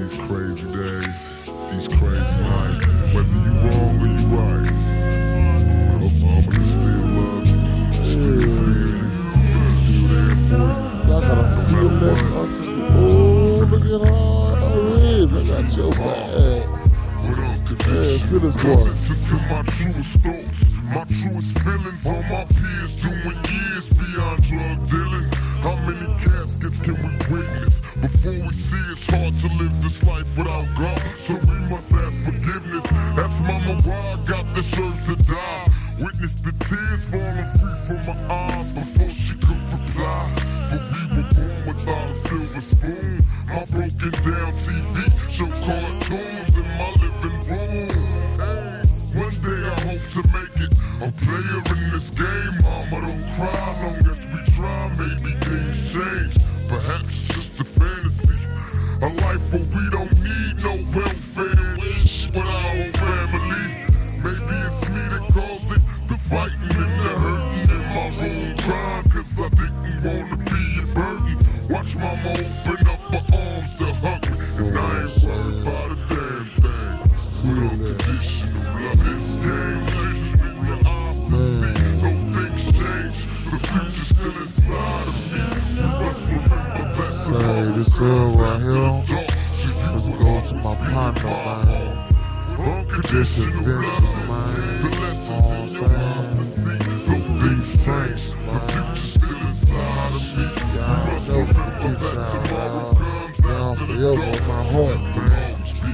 these crazy days, these crazy nights. Whether you wrong or you right, I'ma still love you. Still feel you. Still there for you. Y'all gotta feel that. Oh, look at how it is. I got your back. Yeah, feel this boy. Listen to my truest thoughts, my truest feelings. All my peers doing years beyond drug dealing. How many caskets can we witness before we see it's hard to live this life without God? So we must ask forgiveness. Ask mama why I got this urge to die. Witness the tears falling free from my eyes before she could reply. For we were born without a silver spoon. My broken down TV show cartoons in my living room. One day I hope to make it a player in this game. Mama, don't cry, long as we try, maybe things change. Perhaps it's just a fantasy, a life where we don't need no welfare. Wish with our own family. Maybe it's me that caused it, the fighting and the hurting in my own crime. Cause I didn't wanna be a burden. Watch mama open up her arms to hug me, and I ain't worried about a damn thing. With unconditional love, this game, listening to eyes to see. No things change, the future's still inside of me. You must remember that tomorrow This right here. Let's go to my partner, man. This adventures, man. The lessons in your eyes to see. No things change, the future's still inside of me. Y'all know forget y'all, y'all forever in my heart, man.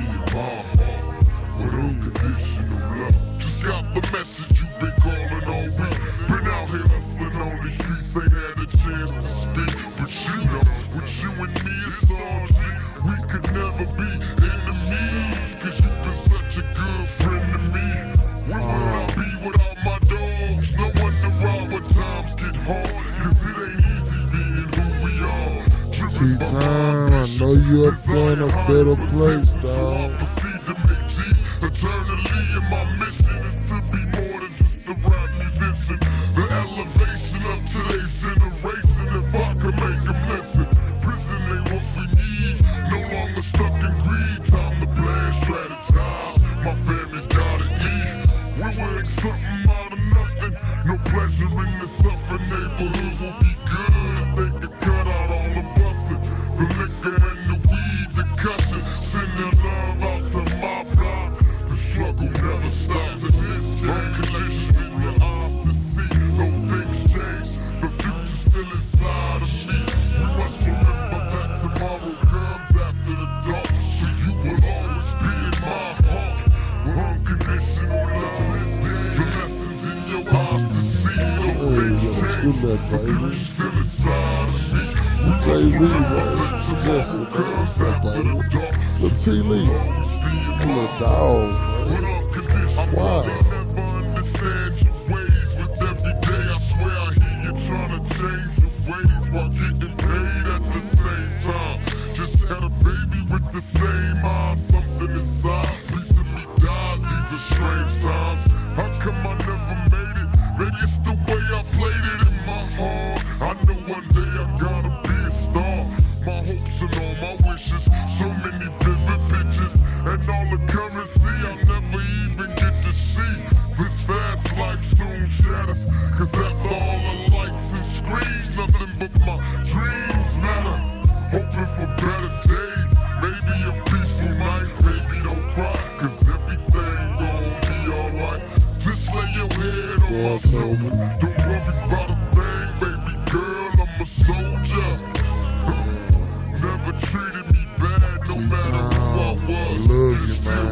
With unconditional love. Just got the message you've been calling all week. Been out here hustling on the streets, ain't had a chance to speak. But you know, with you and me it's all G. We could never be enemies, cause you've been such a good friend to me. Where would I be without my dogs? No one to ride when times get hard, cause it ain't easy being who we are. T-Time, I know you up there in a better place, dog. Eternally, and my mission is to be more than just a rap musician. The elevation of today's generation, if I could make them listen. Prison ain't what we need, no longer stuck in greed. Time to plan, strategize, my family's gotta eat. We work something out of nothing, no pleasure in the suffering. Neighborhood will be good if they can cut out all the busting. The liquor and the weed, the cushion, sending love out to my block. Struggle never stops in this game. Unconditional your eyes to see. No things change. The future's still inside of me. We must remember that tomorrow comes after the dark. So you will always be in my heart. Unconditional love. The lessons in your eyes to see. No things change. The future's still inside of me. We must remember that tomorrow comes after the dark. The T-Lee, you a dog. Wow. Never understand your ways. With every day I swear I hear you trying to change your ways while getting paid at the same time. Just had a baby with the same eyes, something inside. Please to me died, these are strange times. How come I never made it? Maybe it's the way I played it in my heart. I know one day I gotta be a star. My hopes and all my wishes, so many vivid pictures, and all the currency I'll never even get to see. This fast life soon shatters, cause after all the lights and screens, nothing but my dreams matter. Hoping for better days, maybe a peaceful night, baby don't cry, cause everything gon' be alright. Just lay your head on my shoulder, don't worry about a thing, baby girl, I'm a soldier. Never treated me bad, no matter who I was. Love you, man.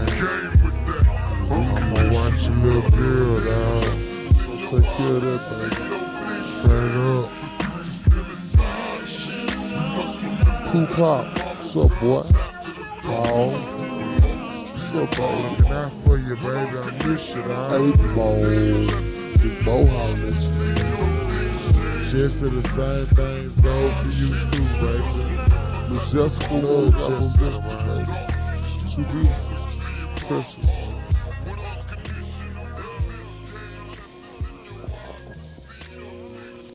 I'ma watch your little girl, dog. Take care of that thing. Straight up. Tupac, what's up, boy? Paul, what's up, baby? Looking out for you, baby. I miss you, dog. Hey, Big Bo holler at you. Just the same things go for you too, baby. But Jessica, love Jessica, baby. She beautiful, precious.